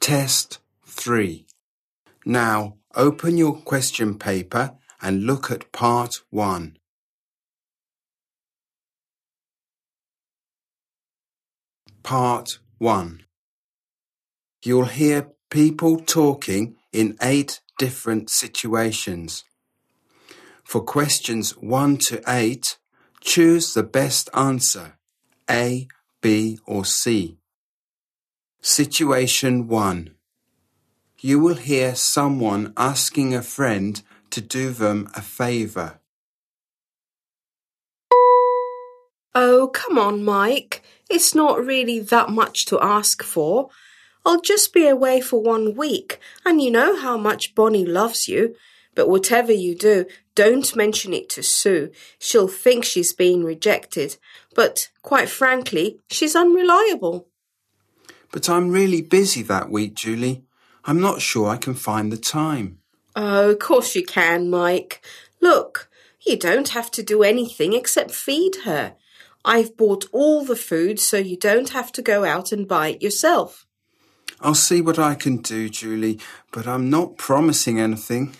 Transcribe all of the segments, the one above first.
Test 3. Now open your question paper and look at part 1. Part 1. You'll hear people talking in 8 different situations. For questions 1 to 8, choose the best answer, A, B or C. Situation 1. You will hear someone asking a friend to do them a favour. Oh, come on, Mike. It's not really that much to ask for. I'll just be away for 1 week, and you know how much Bonnie loves you. But whatever you do, don't mention it to Sue. She'll think she's been rejected. But quite frankly, she's unreliable. But I'm really busy that week, Julie. I'm not sure I can find the time. Oh, of course you can, Mike. Look, you don't have to do anything except feed her. I've bought all the food so you don't have to go out and buy it yourself. I'll see what I can do, Julie, but I'm not promising anything.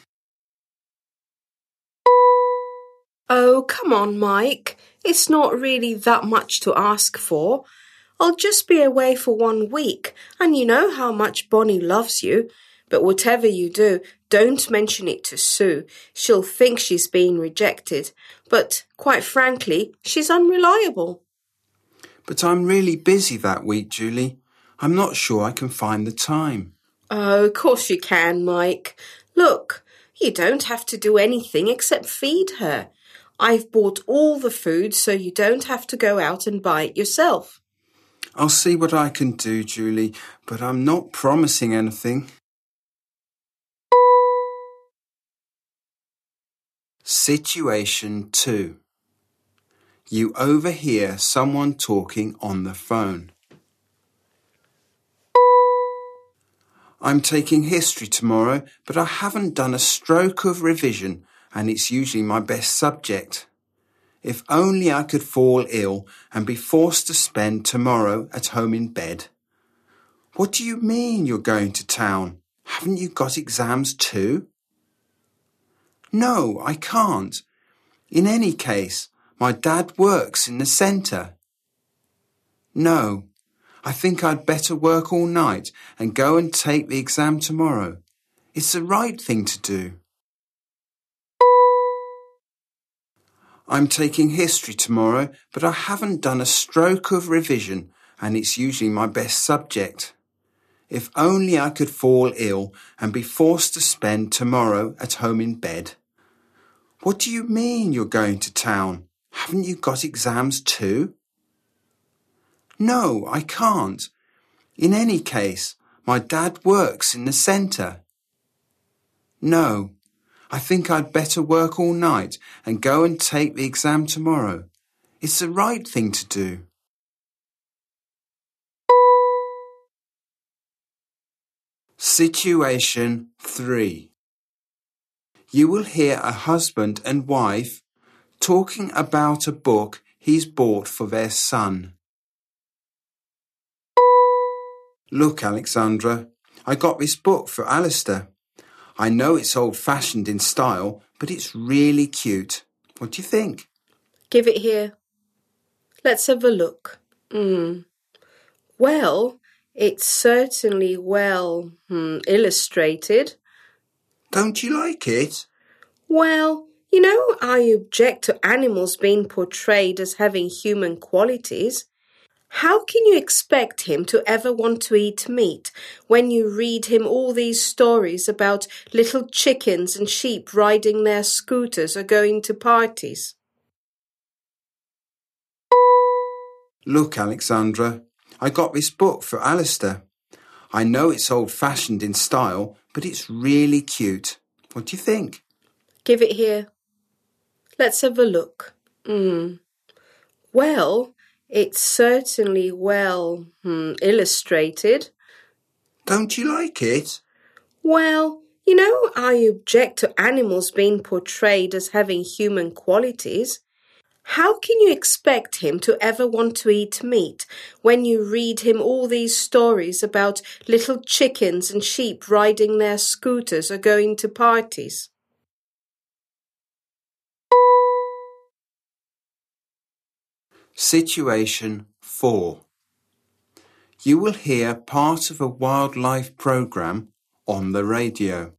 Oh, come on, Mike. It's not really that much to ask for. I'll just be away for 1 week, and you know how much Bonnie loves you. But whatever you do, don't mention it to Sue. She'll think she's been rejected. But quite frankly, she's unreliable. But I'm really busy that week, Julie. I'm not sure I can find the time. Oh, of course you can, Mike. Look, you don't have to do anything except feed her. I've bought all the food so you don't have to go out and buy it yourself. I'll see what I can do, Julie, but I'm not promising anything. Situation 2. You overhear someone talking on the phone. I'm taking history tomorrow, but I haven't done a stroke of revision, and it's usually my best subject. If only I could fall ill and be forced to spend tomorrow at home in bed. What do you mean you're going to town? Haven't you got exams too? No, I can't. In any case, my dad works in the centre. No, I think I'd better work all night and go and take the exam tomorrow. It's the right thing to do. I'm taking history tomorrow, but I haven't done a stroke of revision, and it's usually my best subject. If only I could fall ill and be forced to spend tomorrow at home in bed. What do you mean you're going to town? Haven't you got exams too? No, I can't. In any case, my dad works in the centre. No, I think I'd better work all night and go and take the exam tomorrow. It's the right thing to do. Situation 3. You will hear a husband and wife talking about a book he's bought for their son. Look, Alexandra, I got this book for Alistair. I know it's old-fashioned in style, but it's really cute. What do you think? Give it here. Let's have a look. Well, it's certainly well illustrated. Don't you like it? Well, you know, I object to animals being portrayed as having human qualities. How can you expect him to ever want to eat meat when you read him all these stories about little chickens and sheep riding their scooters or going to parties? Look, Alexandra, I got this book for Alistair. I know it's old-fashioned in style, but it's really cute. What do you think? Give it here. Let's have a look. Well, it's certainly well illustrated. Don't you like it? Well, you know, I object to animals being portrayed as having human qualities. How can you expect him to ever want to eat meat when you read him all these stories about little chickens and sheep riding their scooters or going to parties? Situation 4. You will hear part of a wildlife programme on the radio.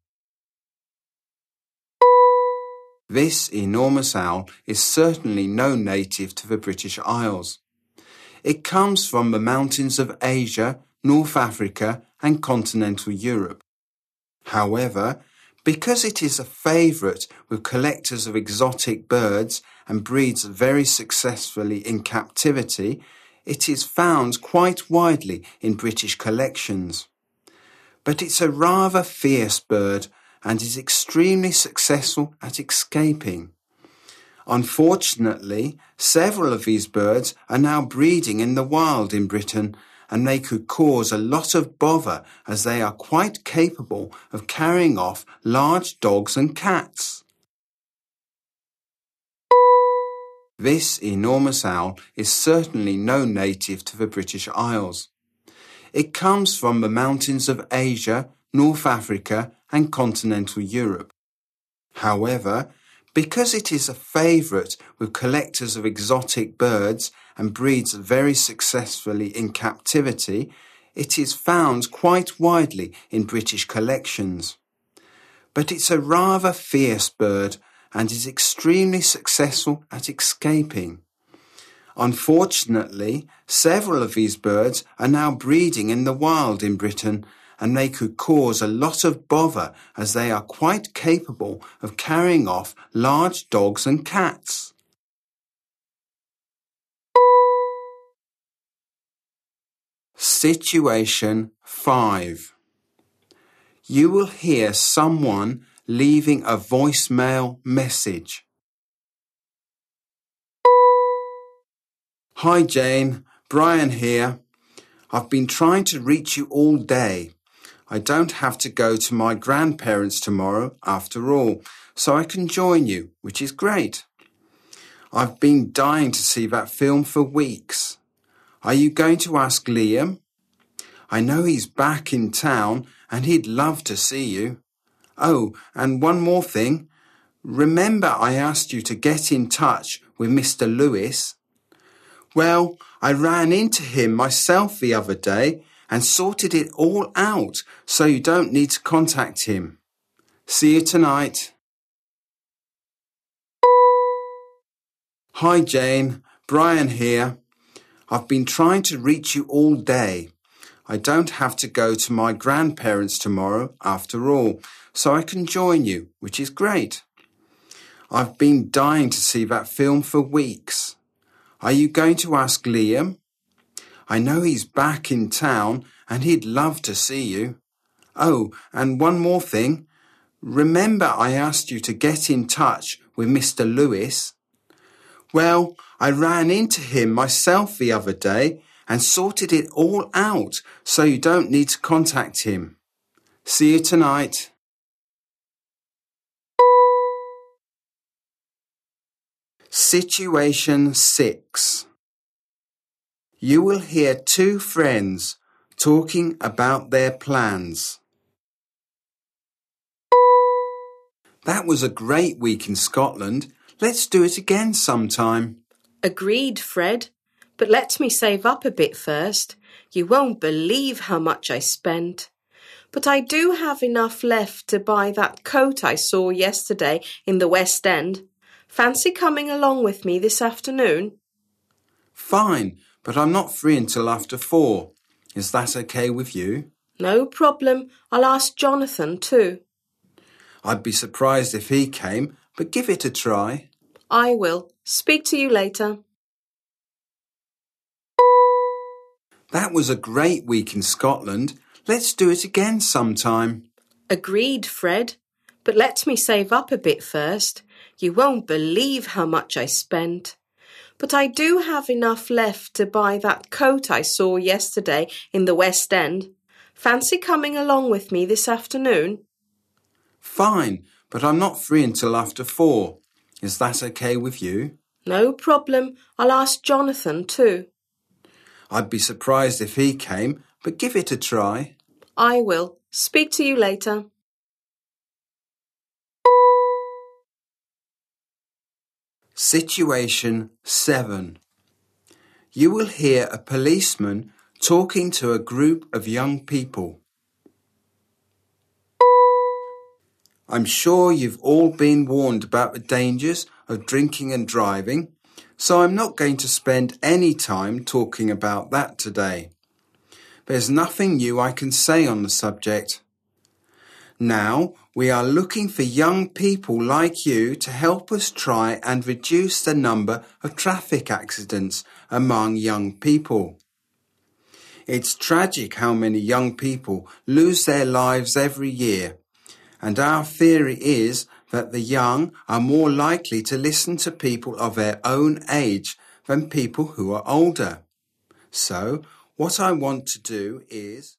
This enormous owl is certainly no native to the British Isles. It comes from the mountains of Asia, North Africa and continental Europe. However, because it is a favourite with collectors of exotic birds and breeds very successfully in captivity, it is found quite widely in British collections. But it's a rather fierce bird and is extremely successful at escaping. Unfortunately, several of these birds are now breeding in the wild in Britain, and they could cause a lot of bother as they are quite capable of carrying off large dogs and cats. This enormous owl is certainly no native to the British Isles. It comes from the mountains of Asia, North Africa and continental Europe. However, because it is a favourite with collectors of exotic birds and breeds very successfully in captivity, it is found quite widely in British collections. But it's a rather fierce bird and is extremely successful at escaping. Unfortunately, several of these birds are now breeding in the wild in Britain, and they could cause a lot of bother as they are quite capable of carrying off large dogs and cats. Situation 5. You will hear someone leaving a voicemail message. Hi Jane, Brian here. I've been trying to reach you all day. I don't have to go to my grandparents tomorrow after all, so I can join you, which is great. I've been dying to see that film for weeks. Are you going to ask Liam? I know he's back in town and he'd love to see you. Oh, and one more thing. Remember I asked you to get in touch with Mr. Lewis? Well, I ran into him myself the other day and sorted it all out, so you don't need to contact him. See you tonight. Hi Jane, Brian here. I've been trying to reach you all day. I don't have to go to my grandparents tomorrow after all, so I can join you, which is great. I've been dying to see that film for weeks. Are you going to ask Liam? I know he's back in town and he'd love to see you. Oh, and one more thing. Remember I asked you to get in touch with Mr. Lewis? Well, I ran into him myself the other day and sorted it all out, so you don't need to contact him. See you tonight. Situation 6. You will hear two friends talking about their plans. That was a great week in Scotland. Let's do it again sometime. Agreed, Fred. But let me save up a bit first. You won't believe how much I spent. But I do have enough left to buy that coat I saw yesterday in the West End. Fancy coming along with me this afternoon? Fine, but I'm not free until after 4. Is that okay with you? No problem. I'll ask Jonathan too. I'd be surprised if he came, but give it a try. I will. Speak to you later. That was a great week in Scotland. Let's do it again sometime. Agreed, Fred. But let me save up a bit first. You won't believe how much I spent. But I do have enough left to buy that coat I saw yesterday in the West End. Fancy coming along with me this afternoon? Fine, but I'm not free until after 4. Is that okay with you? No problem. I'll ask Jonathan too. I'd be surprised if he came, but give it a try. I will. Speak to you later. Situation 7. You will hear a policeman talking to a group of young people. I'm sure you've all been warned about the dangers of drinking and driving, so I'm not going to spend any time talking about that today. There's nothing new I can say on the subject. Now, we are looking for young people like you to help us try and reduce the number of traffic accidents among young people. It's tragic how many young people lose their lives every year, and our theory is that the young are more likely to listen to people of their own age than people who are older. So, what I want to do is...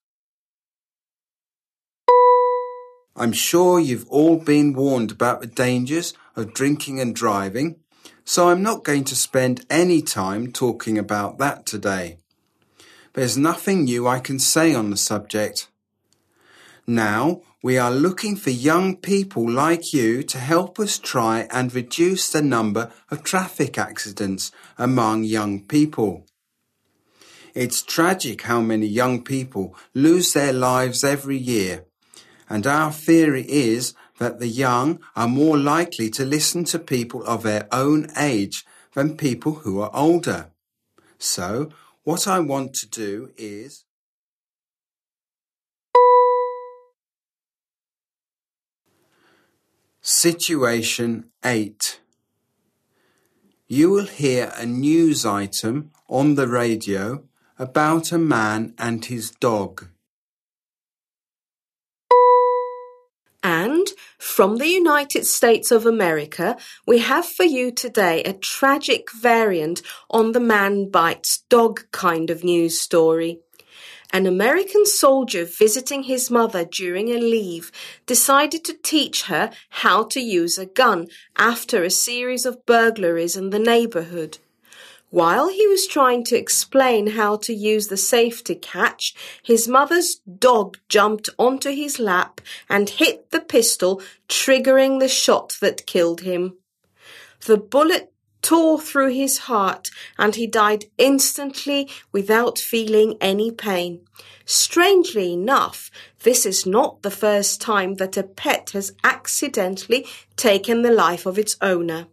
I'm sure you've all been warned about the dangers of drinking and driving, so I'm not going to spend any time talking about that today. There's nothing new I can say on the subject. Now, we are looking for young people like you to help us try and reduce the number of traffic accidents among young people. It's tragic how many young people lose their lives every year, and our theory is that the young are more likely to listen to people of their own age than people who are older. So, what I want to do is... Situation 8. You will hear a news item on the radio about a man and his dog. And from the United States of America, we have for you today a tragic variant on the man bites dog kind of news story. An American soldier visiting his mother during a leave decided to teach her how to use a gun after a series of burglaries in the neighborhood. While he was trying to explain how to use the safety catch, his mother's dog jumped onto his lap and hit the pistol, triggering the shot that killed him. The bullet tore through his heart and he died instantly without feeling any pain. Strangely enough, this is not the first time that a pet has accidentally taken the life of its owner.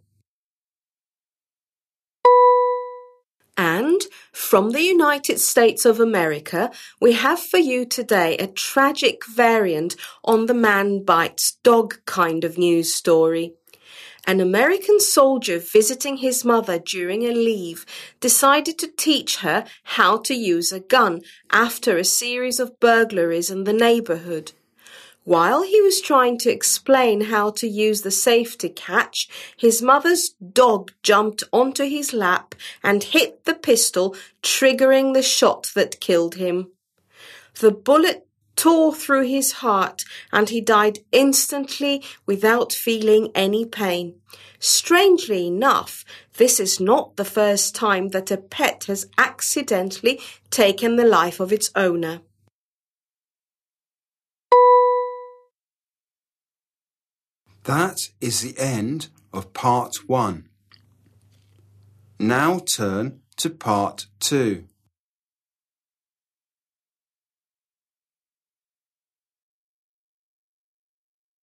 And from the United States of America, we have for you today a tragic variant on the man bites dog kind of news story. An American soldier visiting his mother during a leave decided to teach her how to use a gun after a series of burglaries in the neighborhood. While he was trying to explain how to use the safety catch, his mother's dog jumped onto his lap and hit the pistol, triggering the shot that killed him. The bullet tore through his heart and he died instantly without feeling any pain. Strangely enough, this is not the first time that a pet has accidentally taken the life of its owner. That is the end of part 1. Now turn to part 2.